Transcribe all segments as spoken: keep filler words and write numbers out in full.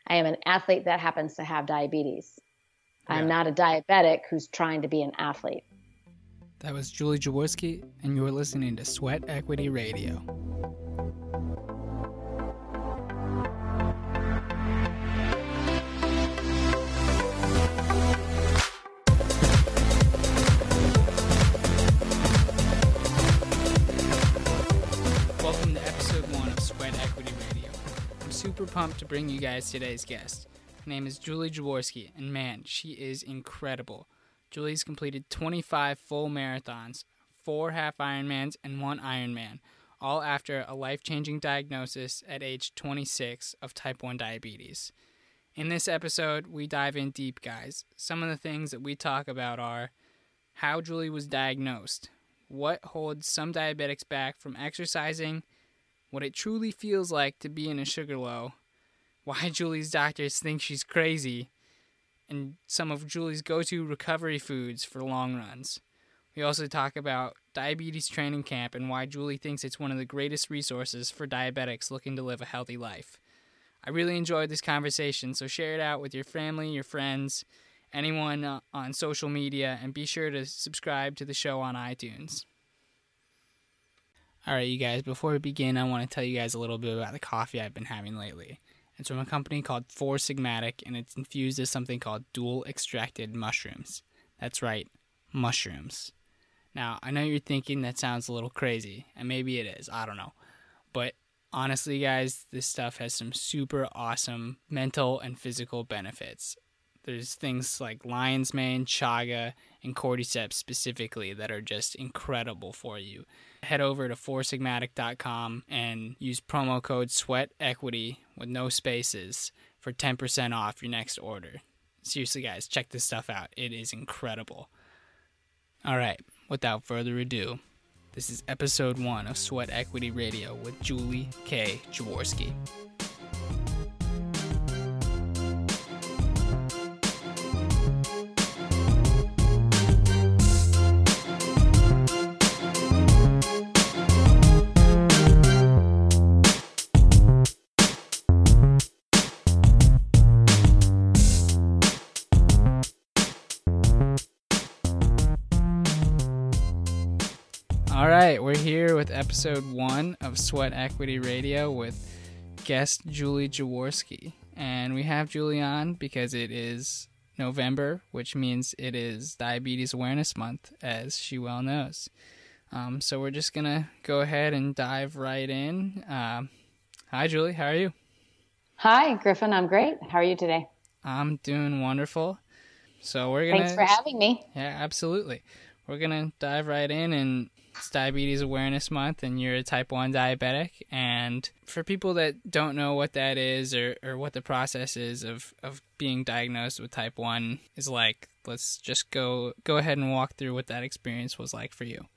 I am an athlete that happens to have diabetes. Yeah. I'm not a diabetic who's trying to be an athlete. That was Julie Jaworski, and you were listening to Sweat Equity Radio. Welcome to episode one of Sweat Equity Radio. I'm super pumped to bring you guys today's guest. Her name is Julie Jaworski, and man, she is incredible. Julie's completed twenty-five full marathons, four half Ironmans, and one Ironman, all after a life-changing diagnosis at age twenty-six of type one diabetes. In this episode, we dive in deep, guys. Some of the things that we talk about are how Julie was diagnosed, what holds some diabetics back from exercising, what it truly feels like to be in a sugar low, why Julie's doctors think she's crazy, and some of Julie's go-to recovery foods for long runs. We also talk about diabetes training camp and why Julie thinks it's one of the greatest resources for diabetics looking to live a healthy life. I really enjoyed this conversation, so share it out with your family, your friends, anyone uh, on social media, and be sure to subscribe to the show on iTunes. All right, you guys, before we begin, I want to tell you guys a little bit about the coffee I've been having lately. It's from a company called Four Sigmatic, and it's infused with something called dual extracted mushrooms. That's right, mushrooms. Now, I know you're thinking that sounds a little crazy, and maybe it is, I don't know. But honestly, guys, this stuff has some super awesome mental and physical benefits. There's things like lion's mane, chaga, and cordyceps specifically that are just incredible for you. Head over to four sigmatic dot com and use promo code SWEATEQUITY with no spaces for ten percent off your next order. Seriously, guys, check this stuff out. It is incredible. All right, without further ado, this is episode one of Sweat Equity Radio with Julie K. Jaworski. All right, we're here with episode one of Sweat Equity Radio with guest Julie Jaworski. And we have Julie on because it is November, which means it is Diabetes Awareness Month, as she well knows. Um, so we're just going to go ahead and dive right in. Um, hi, Julie. How are you? Hi, Griffin. I'm great. How are you today? I'm doing wonderful. So we're going to... Thanks for having me. Yeah, absolutely. We're going to dive right in, and it's Diabetes Awareness Month, and you're a type one diabetic. And for people that don't know what that is or, or what the process is of, of being diagnosed with type one is like, let's just go go ahead and walk through what that experience was like for you.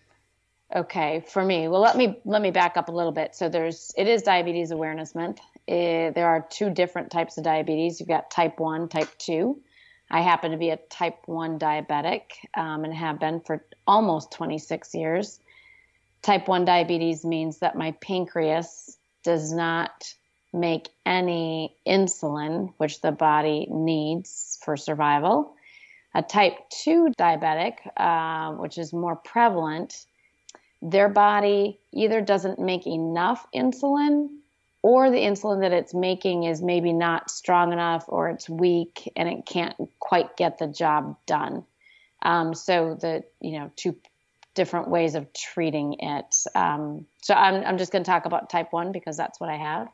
Okay, for me, well, let me let me back up a little bit. So there's it is Diabetes Awareness Month. Uh, there are two different types of diabetes. You've got type one, type two. I happen to be a type one diabetic um, and have been for almost twenty-six years. Type one diabetes means that my pancreas does not make any insulin, which the body needs for survival. A type two diabetic, uh, which is more prevalent, their body either doesn't make enough insulin, or the insulin that it's making is maybe not strong enough, or it's weak and it can't quite get the job done. Um, so the, you know, two different ways of treating it. Um, so I'm, I'm just going to talk about type one because that's what I have.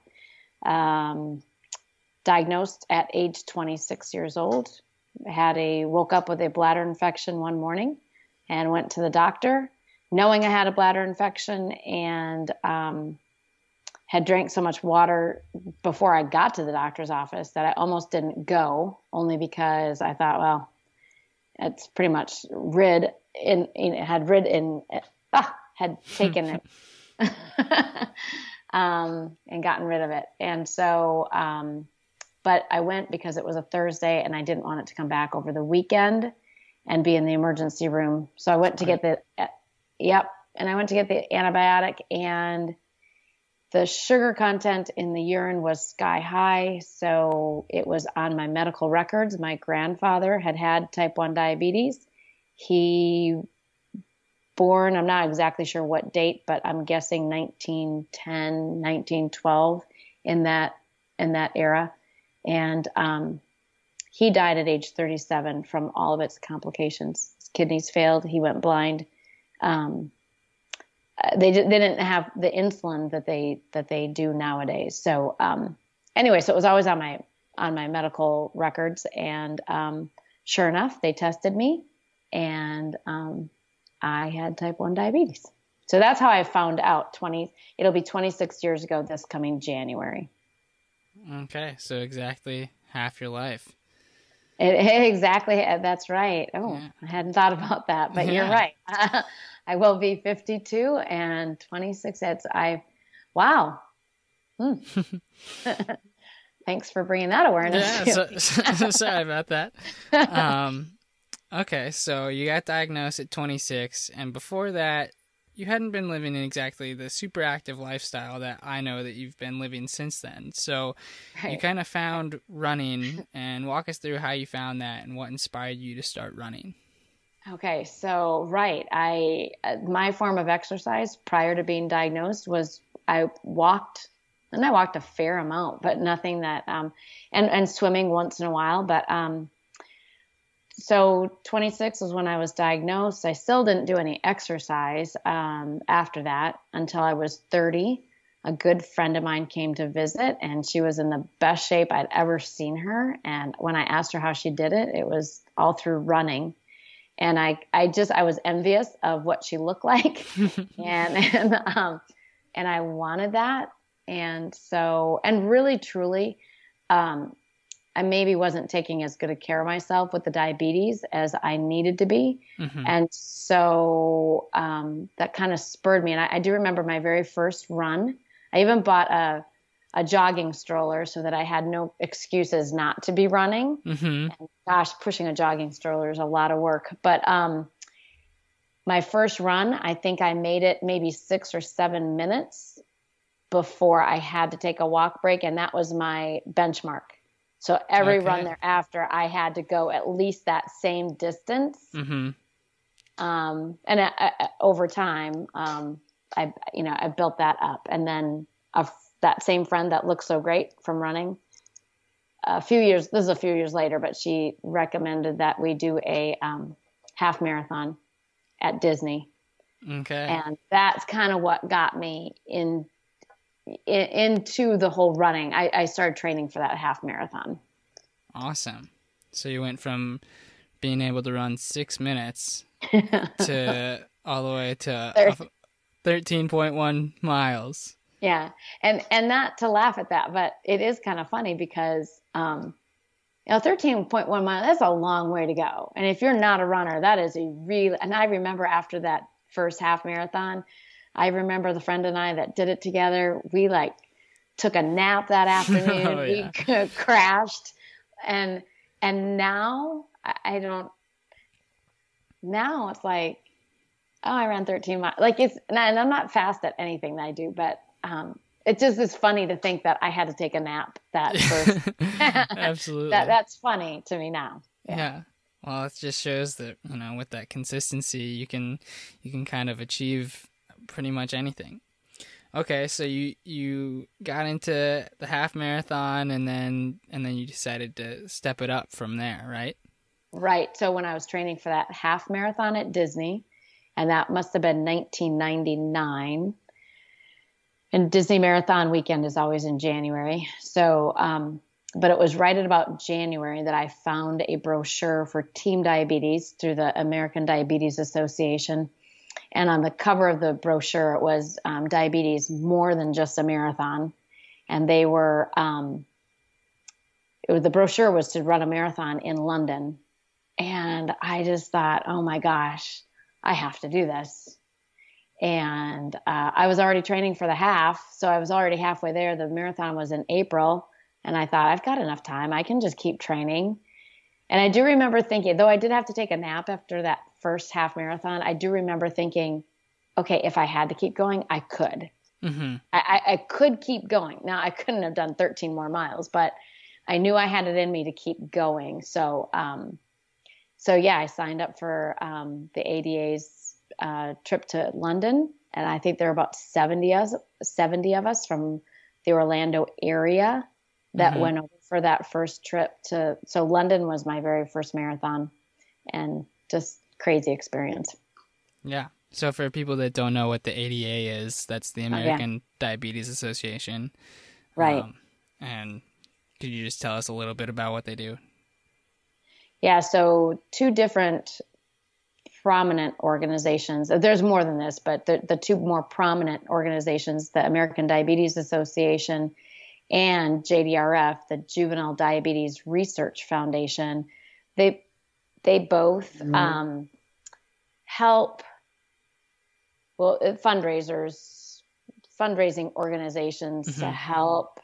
Um, diagnosed at age twenty-six years old, had a, woke up with a bladder infection one morning and went to the doctor knowing I had a bladder infection, and, um, had drank so much water before I got to the doctor's office that I almost didn't go, only because I thought, well, it's pretty much rid in, in had rid in, ah, had taken it um, and gotten rid of it. And so, um, but I went because it was a Thursday and I didn't want it to come back over the weekend and be in the emergency room. So I went to get the, uh, yep. And I went to get the antibiotic, and the sugar content in the urine was sky high. So it was on my medical records. My grandfather had had type one diabetes. He born, I'm not exactly sure what date, but I'm guessing nineteen ten, nineteen twelve in that, in that era. And, um, he died at age thirty-seven from all of its complications. His kidneys failed. He went blind. Um, they, they didn't have the insulin that they, that they do nowadays. So, um, anyway, so it was always on my, on my medical records. And, um, sure enough, they tested me and, um, I had type one diabetes. So that's how I found out twenty, it'll be twenty-six years ago this coming January. Okay. So exactly half your life. It, exactly. That's right. Oh, yeah. I hadn't thought about that, but yeah. You're right. I will be fifty-two and twenty-six. It's I, wow. Hmm. Thanks for bringing that awareness. Yeah, so, so, sorry about that. Um, okay, so you got diagnosed at twenty-six, and before that, you hadn't been living in exactly the super active lifestyle that I know that you've been living since then. So right. You kind of found running, and walk us through how you found that and what inspired you to start running. Okay, so right, I uh, my form of exercise prior to being diagnosed was I walked, and I walked a fair amount, but nothing that, um, and and swimming once in a while. But um, so twenty-six was when I was diagnosed. I still didn't do any exercise um, after that until I was thirty. A good friend of mine came to visit, and she was in the best shape I'd ever seen her. And when I asked her how she did it, it was all through running. And I, I just, I was envious of what she looked like and, and, um, and I wanted that. And so, and really, truly, um, I maybe wasn't taking as good a care of myself with the diabetes as I needed to be. Mm-hmm. And so, um, that kind of spurred me. And I, I do remember my very first run. I even bought a, a jogging stroller so that I had no excuses not to be running. Mm-hmm. And gosh, pushing a jogging stroller is a lot of work. But um, my first run, I think I made it maybe six or seven minutes before I had to take a walk break. And that was my benchmark. So every okay. run thereafter, I had to go at least that same distance. Mm-hmm. Um, and uh, uh, over time, um, I, you know, I built that up. And then a that same friend that looked so great from running a few years, this is a few years later, but she recommended that we do a um, half marathon at Disney. Okay. And that's kind of what got me in, in into the whole running. I, I started training for that half marathon. Awesome. So you went from being able to run six minutes to all the way to thirteen point one miles. Yeah. And, and not to laugh at that, but it is kind of funny because, um, you know, thirteen point one miles, that's a long way to go. And if you're not a runner, that is a real, and I remember after that first half marathon, I remember the friend and I that did it together. We like took a nap that afternoon. Oh, yeah. We crashed. And, and now I, I don't, now it's like, oh, I ran thirteen miles. Like it's, and I'm not fast at anything that I do, but Um, it just is funny to think that I had to take a nap that first. Absolutely. that that's funny to me now. Yeah. yeah. Well, it just shows that, you know, with that consistency, you can, you can kind of achieve pretty much anything. Okay. So you, you got into the half marathon and then, and then you decided to step it up from there, right? Right. So when I was training for that half marathon at Disney, and that must have been nineteen ninety-nine. And Disney Marathon weekend is always in January. So, um, but it was right at about January that I found a brochure for Team Diabetes through the American Diabetes Association. And on the cover of the brochure, it was um, diabetes more than just a marathon. And they were, um, it was, the brochure was to run a marathon in London. And I just thought, oh my gosh, I have to do this. And uh, I was already training for the half, so I was already halfway there. The marathon was in April, and I thought, I've got enough time. I can just keep training. And I do remember thinking, though I did have to take a nap after that first half marathon, I do remember thinking, okay, if I had to keep going, I could. Mm-hmm. I, I, I could keep going. Now, I couldn't have done thirteen more miles, but I knew I had it in me to keep going. So, um, so yeah, I signed up for um, the A D A's uh, trip to London, and I think there were about seventy us, seventy of us from the Orlando area that Mm-hmm. went over for that first trip to. So London was my very first marathon, and just crazy experience. Yeah. So for people that don't know what the A D A is, that's the American oh, yeah. Diabetes Association. Right. Um, and could you just tell us a little bit about what they do? Yeah. So two different prominent organizations. There's more than this, but the, the two more prominent organizations, the American Diabetes Association and J D R F, the Juvenile Diabetes Research Foundation, they they both mm-hmm. um, help, well, fundraisers, fundraising organizations mm-hmm. to help,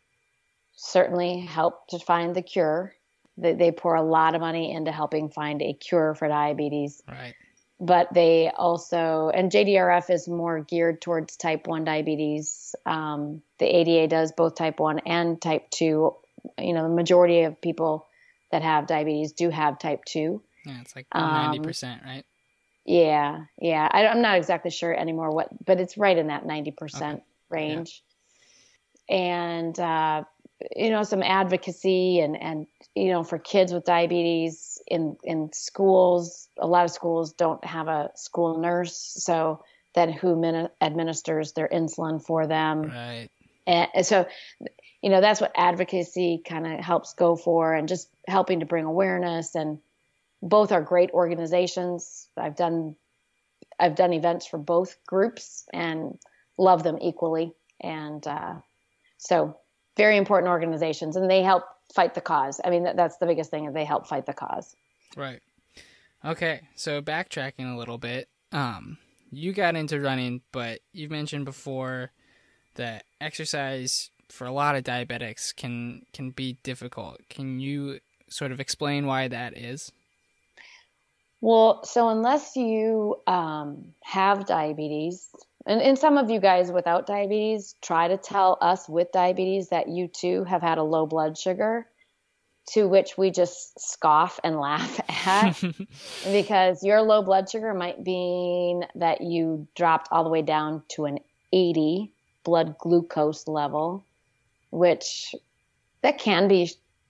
certainly help to find the cure. They, they pour a lot of money into helping find a cure for diabetes. Right. But they also, and J D R F is more geared towards type one diabetes. Um, the A D A does both type one and type two. You know, the majority of people that have diabetes do have type two. Yeah, it's like ninety percent, um, right? Yeah, yeah. I, I'm not exactly sure anymore what, but it's right in that ninety percent okay. range. Yeah. And, uh, you know, some advocacy and, and, you know, for kids with diabetes in, in schools, a lot of schools don't have a school nurse. So then who min- administers their insulin for them. Right. And so, you know, that's what advocacy kind of helps go for, and just helping to bring awareness. And both are great organizations. I've done, I've done events for both groups and love them equally. And, uh, so very important organizations, and they help fight the cause. I mean, that, that's the biggest thing, is they help fight the cause. Right. Okay. So backtracking a little bit, um, you got into running, but you mentioned before that exercise for a lot of diabetics can, can be difficult. Can you sort of explain why that is? Well, so unless you um, have diabetes, and, and some of you guys without diabetes try to tell us with diabetes that you too have had a low blood sugar, to which we just scoff and laugh at, because your low blood sugar might mean that you dropped all the way down to an eighty blood glucose level, which that can be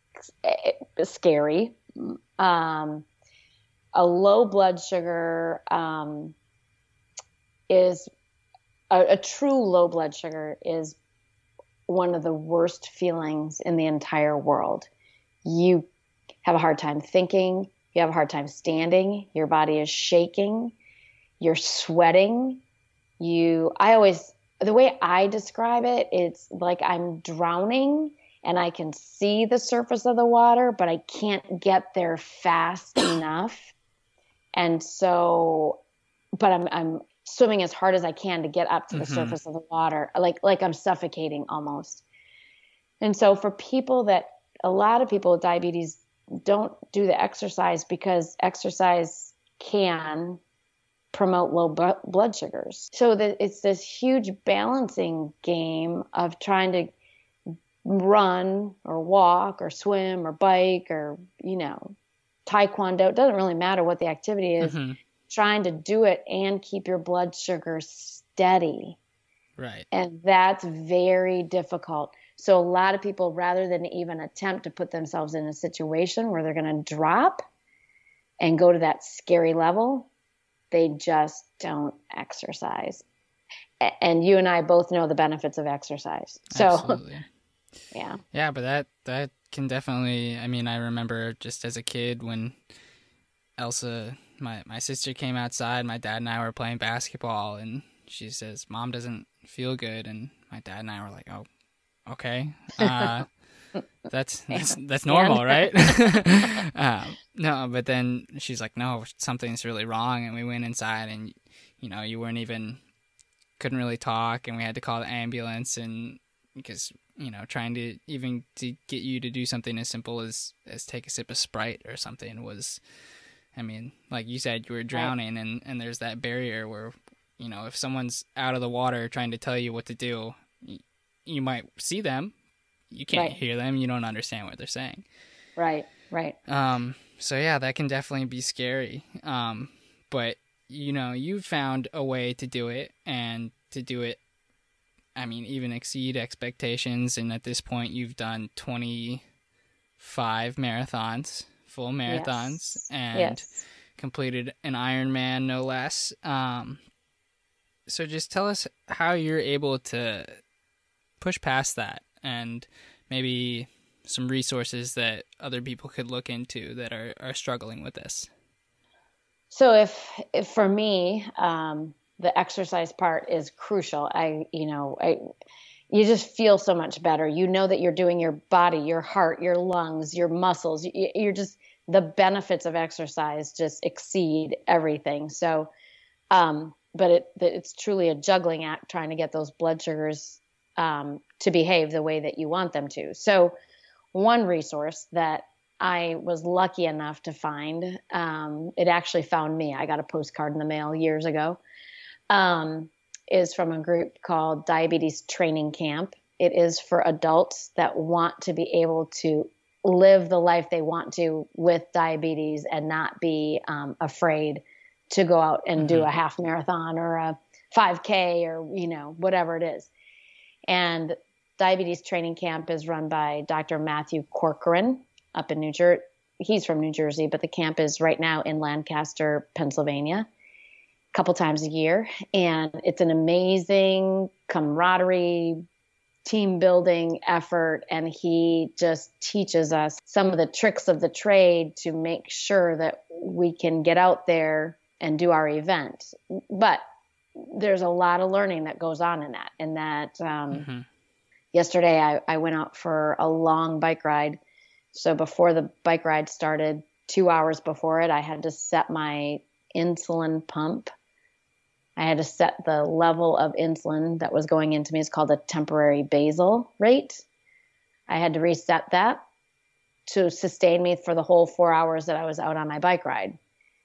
scary. Um, a low blood sugar um, is a, a true low blood sugar is one of the worst feelings in the entire world. You have a hard time thinking. You have a hard time standing. Your body is shaking. You're sweating. You, I always, the way I describe it, it's like I'm drowning and I can see the surface of the water, but I can't get there fast enough. And so, but I'm, I'm swimming as hard as I can to get up to the mm-hmm. surface of the water, like, like I'm suffocating almost. And so for people that, a lot of people with diabetes don't do the exercise because exercise can promote low b- blood sugars. So that it's this huge balancing game of trying to run or walk or swim or bike or, you know, taekwondo. It doesn't really matter what the activity is, mm-hmm. trying to do it and keep your blood sugar steady. Right. And that's very difficult. So a lot of people, rather than even attempt to put themselves in a situation where they're going to drop and go to that scary level, they just don't exercise. And you and I both know the benefits of exercise. So, absolutely. Yeah. Yeah, but that, that can definitely, I mean, I remember just as a kid when Elsa, my, my sister came outside, my dad and I were playing basketball, and she says, "Mom doesn't feel good." And my dad and I were like, "Oh, okay, uh, that's that's that's normal, right?" um, no, but then she's like, "No, something's really wrong." And we went inside, and you know, you weren't even couldn't really talk, and we had to call the ambulance, and because you know, trying to even to get you to do something as simple as as take a sip of Sprite or something was, I mean, like you said, you were drowning, right. and and there's that barrier where you know, if someone's out of the water trying to tell you what to do, you, you might see them, you can't Right. hear them, you don't understand what they're saying. Right, right. Um, so yeah, that can definitely be scary. Um, but you know, you've found a way to do it, and to do it, I mean, even exceed expectations. And at this point, you've done twenty-five marathons, full marathons, Yes. and Yes. completed an Ironman, no less. Um, so just tell us how you're able to push past that, and maybe some resources that other people could look into that are, are struggling with this. So if, if for me, um, the exercise part is crucial. I, you know, I, you just feel so much better. You know that you're doing your body, your heart, your lungs, your muscles. You, you're just, the benefits of exercise just exceed everything. So, um, but it, it's truly a juggling act trying to get those blood sugars, um, to behave the way that you want them to. So one resource that I was lucky enough to find, um, it actually found me. I got a postcard in the mail years ago, um, is from a group called Diabetes Training Camp. It is for adults that want to be able to live the life they want to with diabetes and not be um, afraid to go out and mm-hmm. do a half marathon or a five K or, you know, whatever it is. And Diabetes Training Camp is run by Doctor Matthew Corcoran up in New Jersey. He's from New Jersey, but the camp is right now in Lancaster, Pennsylvania, a couple times a year. And it's an amazing camaraderie, team building effort. And he just teaches us some of the tricks of the trade to make sure that we can get out there and do our event. But there's a lot of learning that goes on in that. And that um, mm-hmm. yesterday I, I went out for a long bike ride. So before the bike ride started, two hours before it, I had to set my insulin pump. I had to set the level of insulin that was going into me. It's called a temporary basal rate. I had to reset that to sustain me for the whole four hours that I was out on my bike ride.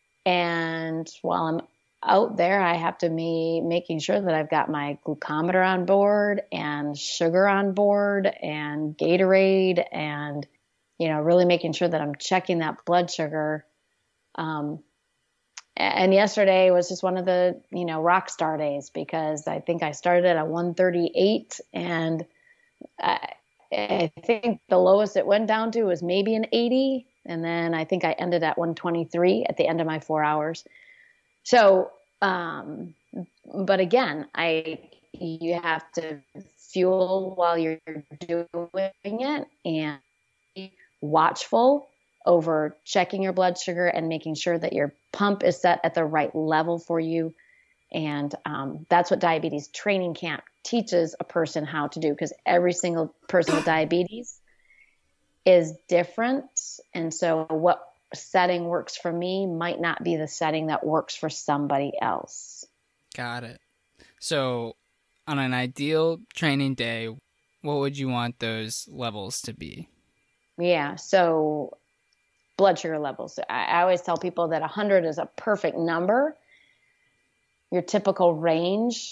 And while I'm out there, I have to be making sure that I've got my glucometer on board and sugar on board and Gatorade and, you know, really making sure that I'm checking that blood sugar. Um, and yesterday was just one of the, you know, rock star days because I think I started at a one thirty-eight and I, I think the lowest it went down to was maybe an eighty. And then I think I ended at one twenty-three at the end of my four hours. So, um, but again, I, you have to fuel while you're doing it and be watchful over checking your blood sugar and making sure that your pump is set at the right level for you. And, um, that's what Diabetes Training Camp teaches a person how to do, because every single person with diabetes is different. And so what setting works for me might not be the setting that works for somebody else. Got it. So on an ideal training day, what would you want those levels to be? Yeah. So blood sugar levels. I, I always tell people that one hundred is a perfect number. Your typical range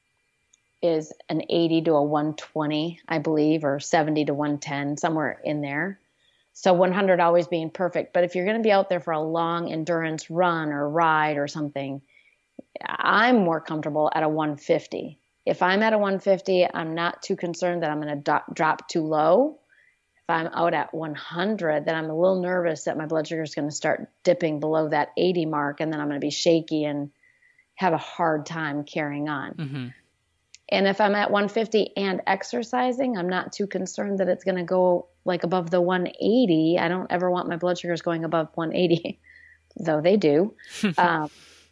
is an eighty to a one twenty, I believe, or seventy to one ten, somewhere in there. So one hundred always being perfect. But if you're going to be out there for a long endurance run or ride or something, I'm more comfortable at a one fifty. If I'm at a one fifty, I'm not too concerned that I'm going to do- drop too low. If I'm out at one hundred, then I'm a little nervous that my blood sugar is going to start dipping below that eighty mark, and then I'm going to be shaky and have a hard time carrying on. Mm-hmm. And if I'm at one fifty and exercising, I'm not too concerned that it's going to go like above the one eighty. I don't ever want my blood sugars going above one eighty, though they do. um,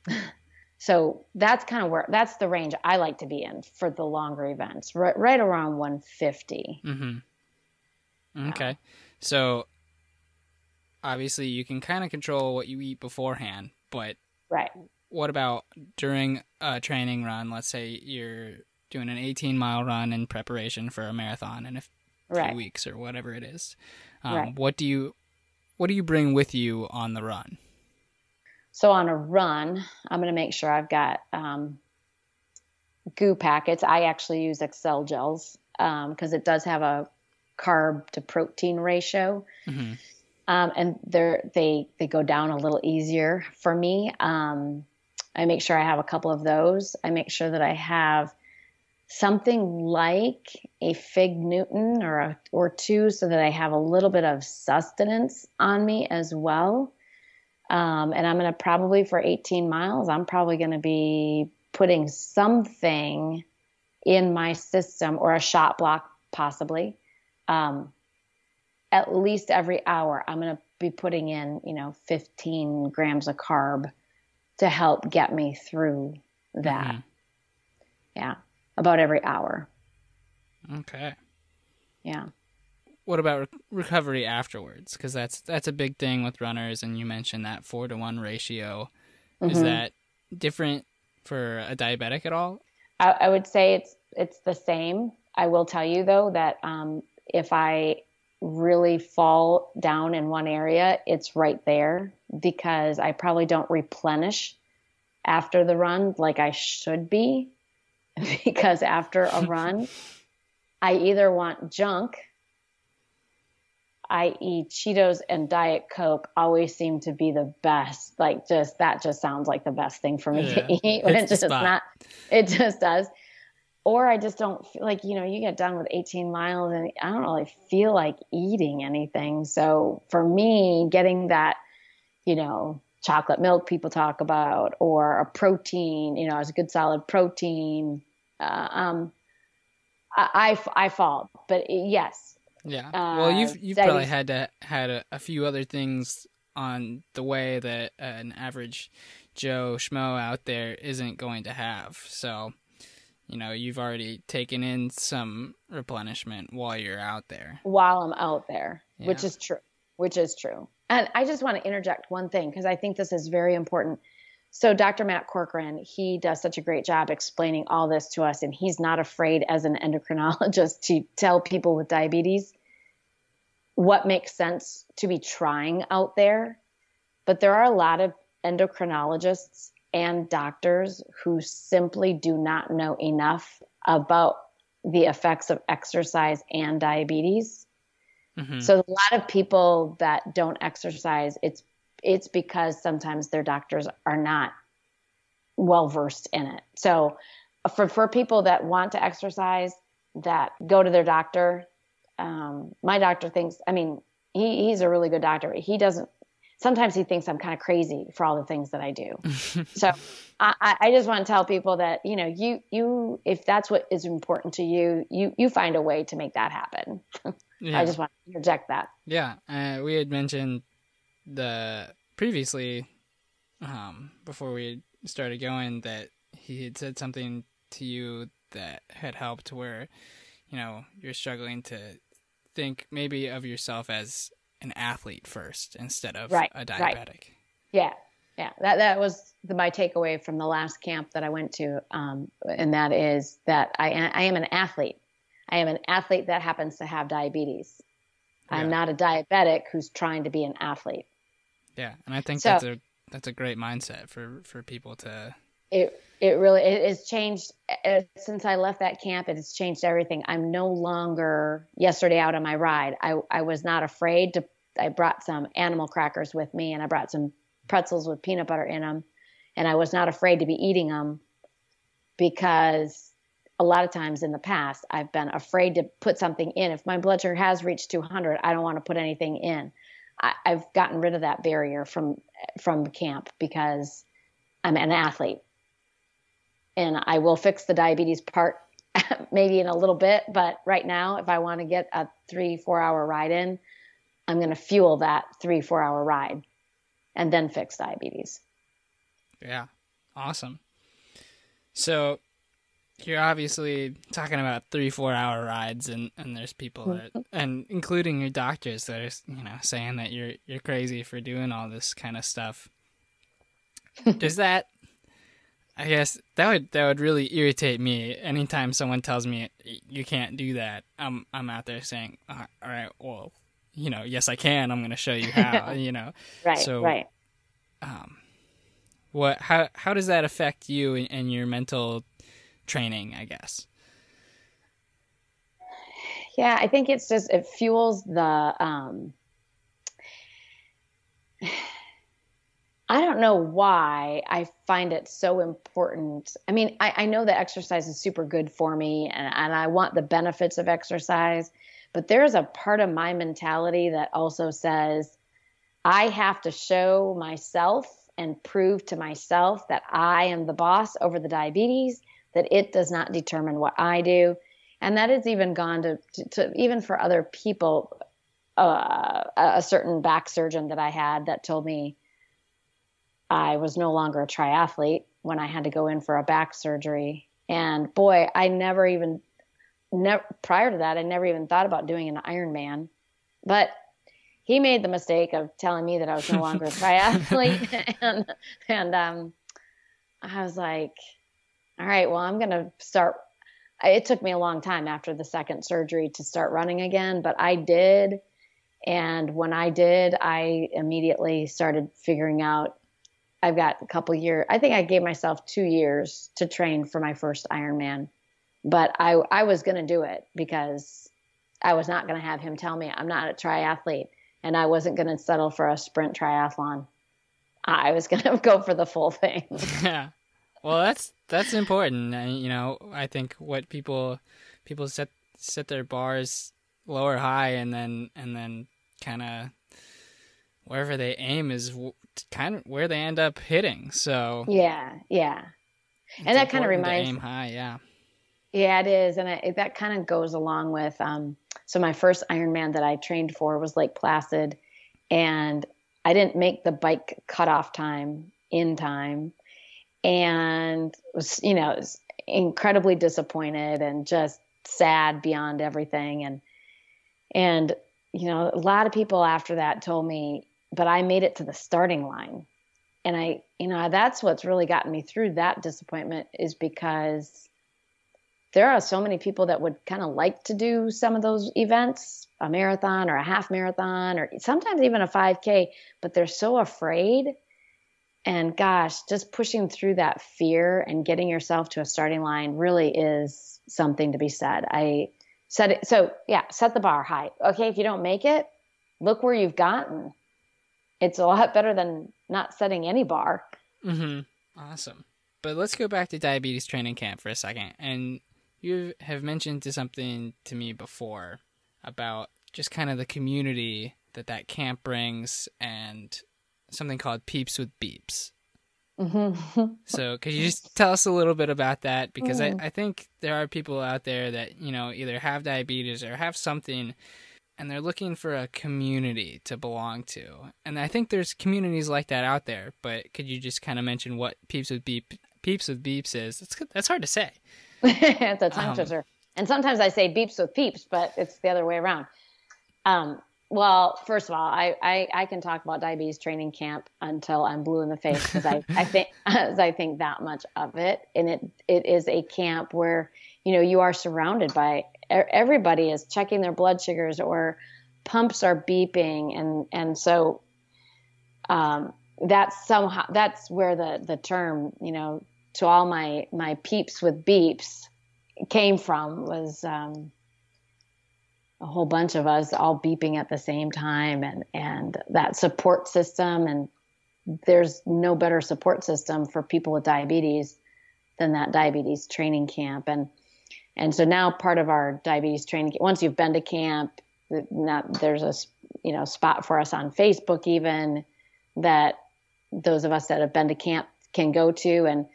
so that's kind of where, that's the range I like to be in for the longer events, right, right around one fifty. Mm-hmm. Okay. Yeah. So obviously you can kind of control what you eat beforehand, but right. What about during a training run? Let's say you're doing an eighteen mile run in preparation for a marathon in a few right. weeks or whatever it is. Um, right. What do you, what do you bring with you on the run? So on a run, I'm going to make sure I've got um, goo packets. I actually use Excel gels because um, it does have a carb to protein ratio. Mm-hmm. Um, and they're, they, they go down a little easier for me. Um, I make sure I have a couple of those. I make sure that I have something like a Fig Newton or a, or two so that I have a little bit of sustenance on me as well. Um, and I'm going to probably for eighteen miles, I'm probably going to be putting something in my system or a shot block possibly. Um, at least every hour, I'm going to be putting in, you know, fifteen grams of carb to help get me through that. Mm-hmm. Yeah. About every hour. Okay. Yeah. What about re- recovery afterwards? Because that's that's a big thing with runners, and you mentioned that four to one ratio. Mm-hmm. Is that different for a diabetic at all? I, I would say it's it's the same. I will tell you though that um, if I really fall down in one area, it's right there because I probably don't replenish after the run like I should be. Because after a run, I either want junk, that is. Cheetos and Diet Coke always seem to be the best. Like just, that just sounds like the best thing for me yeah, to eat. It's just not, it just does. Or I just don't feel like, you know, you get done with eighteen miles and I don't really feel like eating anything. So for me, getting that, you know, chocolate milk people talk about, or a protein, you know, as a good solid protein. Uh, um, I, I, I fall, but yes. Yeah. Well, you've, you've uh, probably had to, had a, a few other things on the way that an average Joe Schmo out there isn't going to have. So, you know, you've already taken in some replenishment while you're out there. While I'm out there, yeah. which is true, which is true. And I just want to interject one thing because I think this is very important. So Doctor Matt Corcoran, he does such a great job explaining all this to us, and he's not afraid as an endocrinologist to tell people with diabetes what makes sense to be trying out there. But there are a lot of endocrinologists and doctors who simply do not know enough about the effects of exercise and diabetes. Mm-hmm. So a lot of people that don't exercise, it's it's because sometimes their doctors are not well versed in it. So for for people that want to exercise, that go to their doctor, um, my doctor thinks, I mean, he, he's a really good doctor. He doesn't, sometimes he thinks I'm kind of crazy for all the things that I do. So I, I just want to tell people that, you know, you, you, if that's what is important to you, you, you find a way to make that happen. Yeah. I just want to interject that. Yeah. Uh, we had mentioned the previously, um, before we started going, that he had said something to you that had helped where, you know, you're struggling to think maybe of yourself as an athlete first instead of right, a diabetic. Right. Yeah. Yeah. That, that was the, my takeaway from the last camp that I went to. Um, and that is that I, I am an athlete. I am an athlete that happens to have diabetes. Yeah. I'm not a diabetic who's trying to be an athlete. Yeah. And I think so, that's a, that's a great mindset for, for people to. It, it really, it has changed uh, since I left that camp. It has changed everything. I'm no longer yesterday out on my ride. I, I was not afraid to, I brought some animal crackers with me and I brought some pretzels with peanut butter in them. And I was not afraid to be eating them because a lot of times in the past, I've been afraid to put something in. If my blood sugar has reached two hundred, I don't want to put anything in. I, I've gotten rid of that barrier from, from camp because I'm an athlete. And I will fix the diabetes part maybe in a little bit. But right now, if I want to get a three, four hour ride in, I'm going to fuel that three, four hour ride and then fix diabetes. Yeah. Awesome. So you're obviously talking about three, four hour rides, and, and there's people that, and including your doctors that are, you know, saying that you're, you're crazy for doing all this kind of stuff. Does that, I guess that would, that would really irritate me. Anytime someone tells me you can't do that, I'm, I'm out there saying, all right, well, you know, yes, I can. I'm going to show you how, you know. Right, so, right. Um, what, how, how does that affect you and, and your mental training, I guess? Yeah, I think it's just, it fuels the, um, I don't know why I find it so important. I mean, I, I know that exercise is super good for me, and, and I want the benefits of exercise, but there's a part of my mentality that also says I have to show myself and prove to myself that I am the boss over the diabetes, that it does not determine what I do. And that has even gone to, to, to even for other people, uh, a certain back surgeon that I had that told me I was no longer a triathlete when I had to go in for a back surgery. And boy, I never even, never, prior to that, I never even thought about doing an Ironman. But he made the mistake of telling me that I was no longer a triathlete. and and um, I was like, all right, well, I'm going to start. It took me a long time after the second surgery to start running again, but I did. And when I did, I immediately started figuring out, I've got a couple years. I think I gave myself two years to train for my first Ironman, but I, I was going to do it because I was not going to have him tell me I'm not a triathlete, and I wasn't going to settle for a sprint triathlon. I was going to go for the full thing. Yeah. Well, that's, that's important. And, you know, I think what people, people set, set their bars low or high, and then, and then kind of wherever they aim is w- kind of where they end up hitting. So yeah, yeah. And that kind of reminds me. Aim high, yeah. Yeah, it is. And it, that kind of goes along with, um, so my first Ironman that I trained for was Lake Placid, and I didn't make the bike cutoff time in time, and was, you know, was incredibly disappointed and just sad beyond everything. And, and, you know, a lot of people after that told me, but I made it to the starting line. And I, you know, that's what's really gotten me through that disappointment, is because there are so many people that would kind of like to do some of those events, a marathon or a half marathon, or sometimes even a five K, but they're so afraid. And gosh, just pushing through that fear and getting yourself to a starting line really is something to be said. I said it. So yeah, set the bar high. Okay. If you don't make it, look where you've gotten. It's a lot better than not setting any bar. Mm-hmm. Awesome. But let's go back to diabetes training camp for a second. And you have mentioned to something to me before about just kind of the community that that camp brings, and something called Peeps with Beeps. Mm-hmm. So could you just tell us a little bit about that? Because mm. I, I think there are people out there that, you know, either have diabetes or have something, and they're looking for a community to belong to. And I think there's communities like that out there, but could you just kind of mention what Peeps with Beep, Peeps with Beeps is? That's, that's hard to say. It's a tongue twister. Um, and sometimes I say beeps with peeps, but it's the other way around. Um, well, first of all, I, I, I can talk about diabetes training camp until I'm blue in the face, because I, I think, as I think that much of it. And it, it is a camp where, you know, you are surrounded by, everybody is checking their blood sugars, or pumps are beeping. And, and so, um, that's somehow, that's where the, the term, you know, to all my, my peeps with beeps came from, was, um, a whole bunch of us all beeping at the same time, and, and that support system. And there's no better support system for people with diabetes than that diabetes training camp. And, and so now part of our diabetes training, once you've been to camp, not, there's a, you know, spot for us on Facebook even, that those of us that have been to camp can go to. And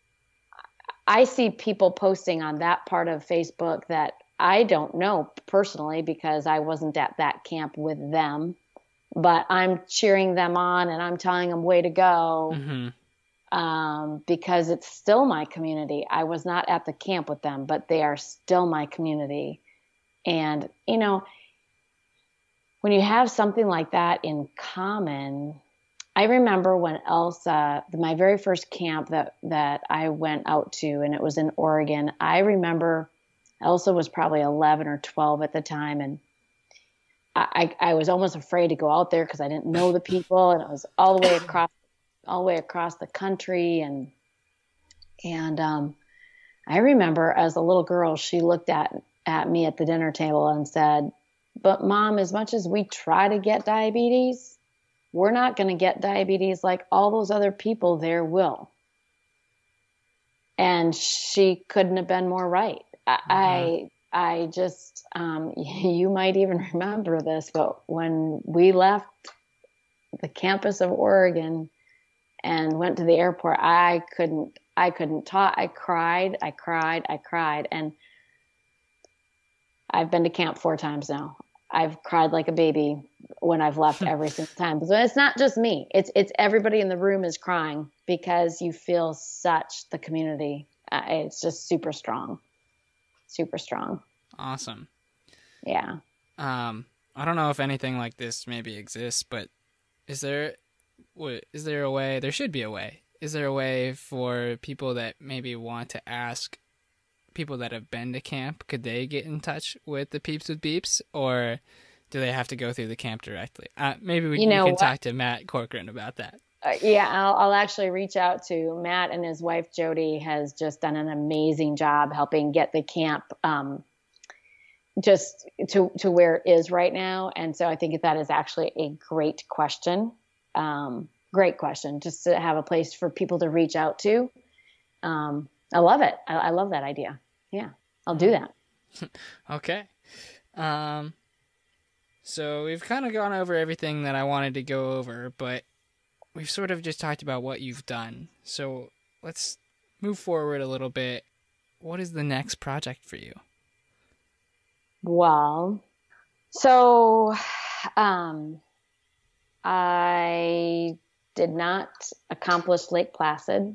I see people posting on that part of Facebook that I don't know personally, because I wasn't at that camp with them, but I'm cheering them on and I'm telling them way to go. Mm-hmm. um, because it's still my community. I was not at the camp with them, but they are still my community. And, you know, when you have something like that in common, I remember when Elsa, my very first camp that, that I went out to, and it was in Oregon, I remember Elsa was probably eleven or twelve at the time. And I, I was almost afraid to go out there because I didn't know the people, and it was all the way across, all the way across the country. And, and, um, I remember as a little girl, she looked at, at me at the dinner table and said, but Mom, as much as we try to get diabetes, we're not going to get diabetes like all those other people there will. And she couldn't have been more right. I, mm-hmm. I, I just, um, you might even remember this, but when we left the campus of Oregon and went to the airport, I couldn't, I couldn't talk. I cried, I cried, I cried. And I've been to camp four times now. I've cried like a baby when I've left every single time. So it's not just me. It's, it's everybody in the room is crying because you feel such the community. Uh, it's just super strong, super strong. Awesome. Yeah. Um, I don't know if anything like this maybe exists, but is there, is there a way, there should be a way. Is there a way for people that maybe want to ask people that have been to camp, could they get in touch with the Peeps with Beeps, or do they have to go through the camp directly? Uh, maybe we, you know, we can what? talk to Matt Corcoran about that. Uh, yeah, I'll, I'll actually reach out to Matt, and his wife Jody has just done an amazing job helping get the camp um, just to to where it is right now. And so I think that is actually a great question. Um, great question, just to have a place for people to reach out to. Um, I love it. I, I love that idea. Yeah, I'll do that. Okay. Um, so we've kind of gone over everything that I wanted to go over, but we've sort of just talked about what you've done. So let's move forward a little bit. What is the next project for you? Well, so um, I did not accomplish Lake Placid.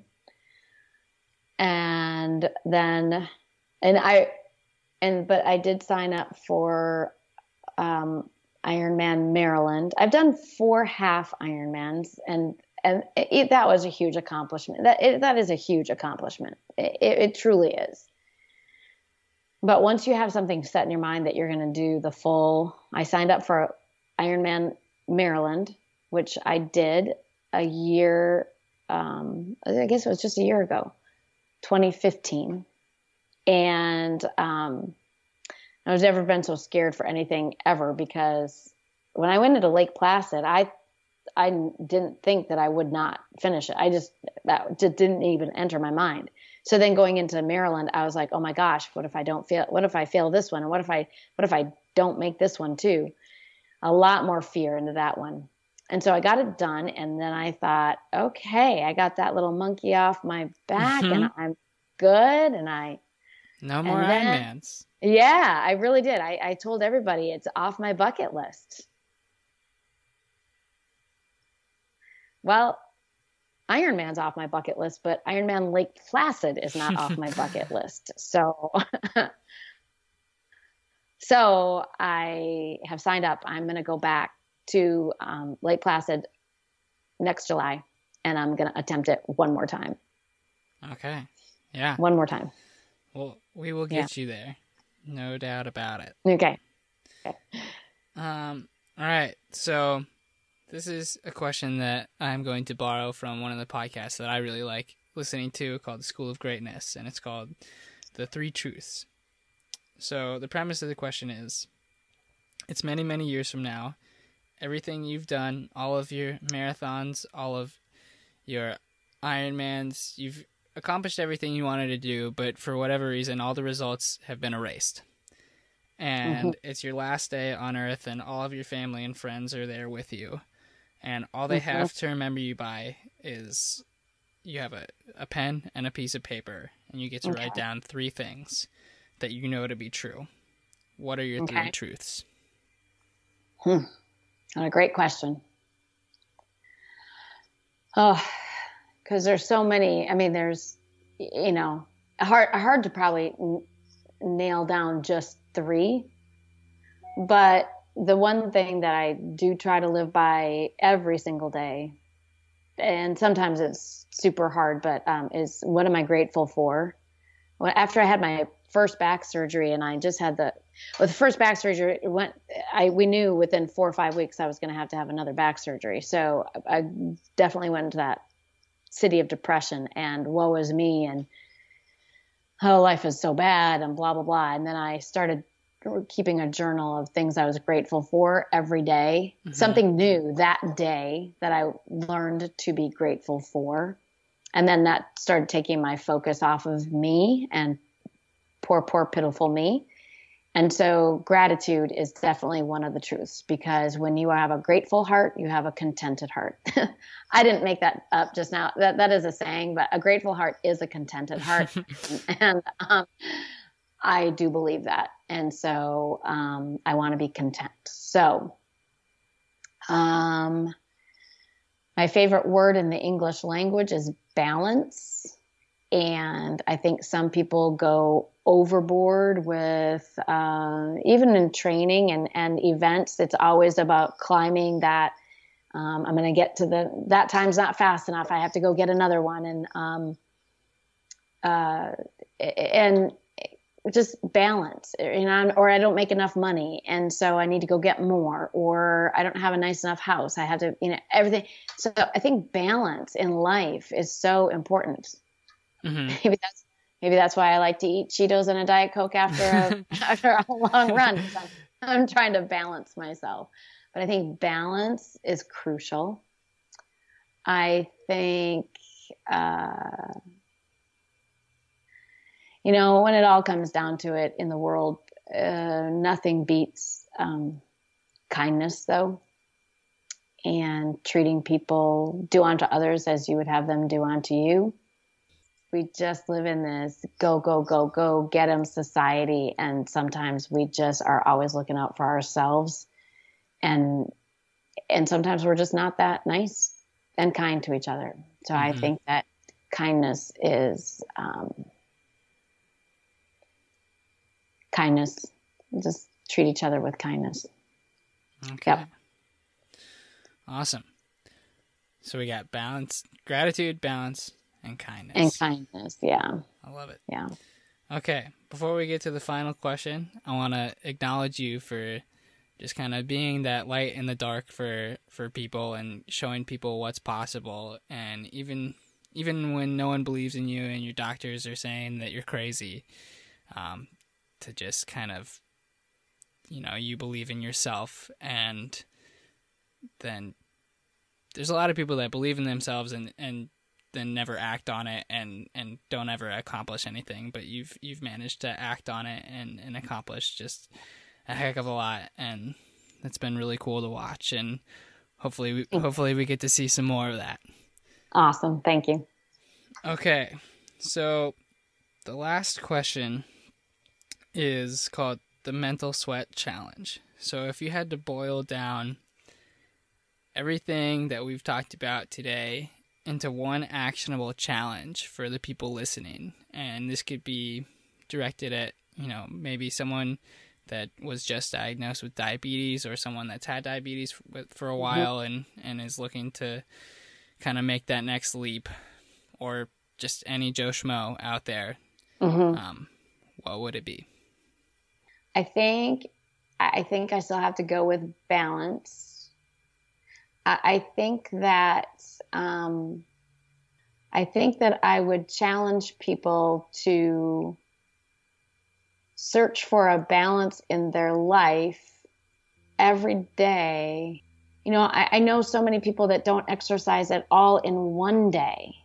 And then, and I, and, but I did sign up for, um, Ironman Maryland. I've done four half Ironmans, and, and it, that was a huge accomplishment. That, it, that is a huge accomplishment. It, it, it truly is. But once you have something set in your mind that you're going to do the full, I signed up for Ironman Maryland, which I did a year, um, I guess it was just a year ago. twenty fifteen. And um, I've never been so scared for anything ever, because when I went into Lake Placid, I I didn't think that I would not finish it. I just, that just didn't even enter my mind. So then going into Maryland, I was like, oh my gosh, what if I don't fail? What if I fail this one? And what if I, what if I don't make this one too? A lot more fear into that one. And so I got it done. And then I thought, okay, I got that little monkey off my back, mm-hmm. and I'm good. And I, no more Ironmans. Yeah, I really did. I, I told everybody it's off my bucket list. Well, Ironman's off my bucket list, but Ironman Lake Placid is not off my bucket list. So, so I have signed up. I'm going to go back to um, Lake Placid next July, and I'm going to attempt it one more time. Okay. Yeah. One more time. Well, we will get yeah. you there. No doubt about it. Okay. Okay. Um, all right. So this is a question that I'm going to borrow from one of the podcasts that I really like listening to, called The School of Greatness, and it's called The Three Truths. So the premise of the question is, it's many, many years from now. Everything you've done, all of your marathons, all of your Ironmans, you've accomplished everything you wanted to do, but for whatever reason, all the results have been erased. And mm-hmm. it's your last day on Earth, and all of your family and friends are there with you. And all they mm-hmm. have to remember you by is you have a, a pen and a piece of paper, and you get to okay. write down three things that you know to be true. What are your okay. three truths? Hmm. What a great question. Oh, because there's so many. I mean, there's, you know, hard hard to probably n- nail down just three. But the one thing that I do try to live by every single day, and sometimes it's super hard, but um, is what am I grateful for? Well, after I had my first back surgery, and I just had the, well, the first back surgery, it went, I we knew within four or five weeks I was going to have to have another back surgery. So I definitely went into that city of depression and woe is me. And oh, life is so bad and blah, blah, blah. And then I started keeping a journal of things I was grateful for every day, mm-hmm. something new that day that I learned to be grateful for. And then that started taking my focus off of me and poor, poor, pitiful me. And so gratitude is definitely one of the truths, because when you have a grateful heart, you have a contented heart. I didn't make that up just now. That that is a saying, but a grateful heart is a contented heart. and um, I do believe that. And so um, I want to be content. So um, my favorite word in the English language is balance. And I think some people go overboard with, uh, even in training and, and events, it's always about climbing that. Um, I'm going to get to the, that time's not fast enough. I have to go get another one. And, um, uh, and just balance, you know, or I don't make enough money. And so I need to go get more, or I don't have a nice enough house. I have to, you know, everything. So I think balance in life is so important. Mm-hmm. Maybe that's maybe that's why I like to eat Cheetos and a Diet Coke after a after a long run. I'm, I'm trying to balance myself, but I think balance is crucial. I think, uh, you know, when it all comes down to it in the world, uh, nothing beats um, kindness, though, and treating people, do unto others as you would have them do unto you. We just live in this go, go, go, go, get 'em society. And sometimes we just are always looking out for ourselves. And and sometimes we're just not that nice and kind to each other. So mm-hmm. I think that kindness is um, kindness. Just treat each other with kindness. Okay. Yep. Awesome. So we got balance, gratitude, balance, and kindness. And kindness, yeah. I love it. Yeah. Okay, before we get to the final question, I want to acknowledge you for just kind of being that light in the dark for, for people and showing people what's possible. And even even when no one believes in you and your doctors are saying that you're crazy, um, to just kind of, you know, you believe in yourself. And then there's a lot of people that believe in themselves and, and then never act on it and, and don't ever accomplish anything, but you've you've managed to act on it and, and accomplish just a heck of a lot, and it's been really cool to watch, and hopefully we, hopefully we get to see some more of that. Awesome. Thank you. Okay. So the last question is called the Mental Sweat Challenge. So if you had to boil down everything that we've talked about today into one actionable challenge for the people listening, and this could be directed at, you know, maybe someone that was just diagnosed with diabetes, or someone that's had diabetes for, for a while and, and is looking to kind of make that next leap, or just any Joe Schmo out there, mm-hmm. um, what would it be? I think, I think I still have to go with balance. I think that um, I think that I would challenge people to search for a balance in their life every day. You know, I, I know so many people that don't exercise at all in one day.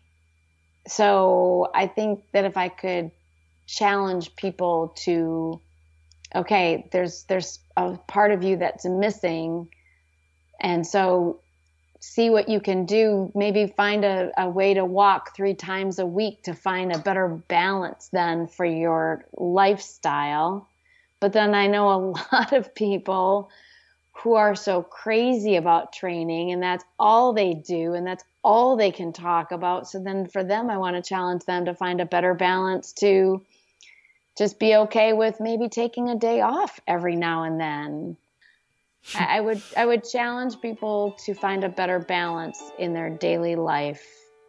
So I think that if I could challenge people to, okay, there's there's a part of you that's missing, and so see what you can do. Maybe find a, a way to walk three times a week to find a better balance then for your lifestyle. But then I know a lot of people who are so crazy about training, and that's all they do, and that's all they can talk about. So then for them, I want to challenge them to find a better balance, to just be okay with maybe taking a day off every now and then. I would I would challenge people to find a better balance in their daily life,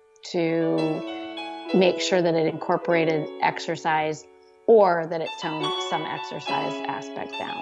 to make sure that it incorporated exercise, or that it toned some exercise aspect down.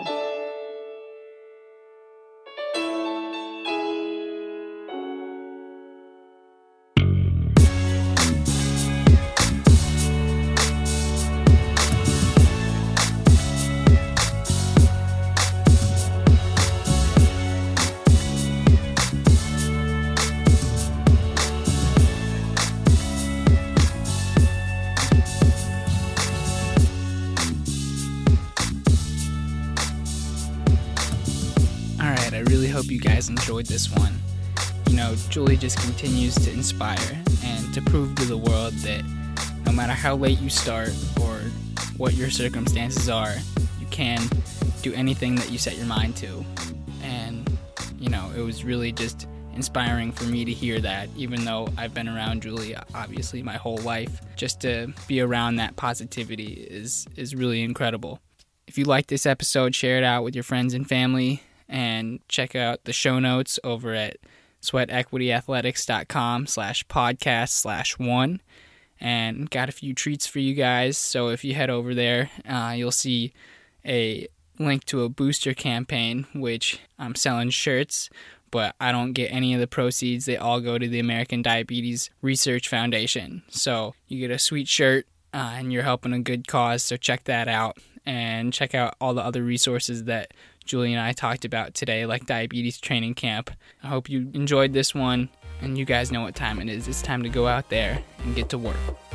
right, I really hope you guys enjoyed this one. You know, Julie just continues to inspire and to prove to the world that no matter how late you start or what your circumstances are, you can do anything that you set your mind to. And, you know, it was really just inspiring for me to hear that, even though I've been around Julie obviously my whole life. Just to be around that positivity is is really incredible. If you like this episode, share it out with your friends and family, and check out the show notes over at sweatequityathletics.com slash podcast slash one. And got a few treats for you guys, so if you head over there, uh, you'll see a link to a booster campaign, which I'm selling shirts, but I don't get any of the proceeds. They all go to the American Diabetes Research Foundation. So you get a sweet shirt, uh, and you're helping a good cause, so check that out. And check out all the other resources that Julie and I talked about today, like Diabetes Training Camp. I hope you enjoyed this one, and you guys know what time it is. It's time to go out there and get to work.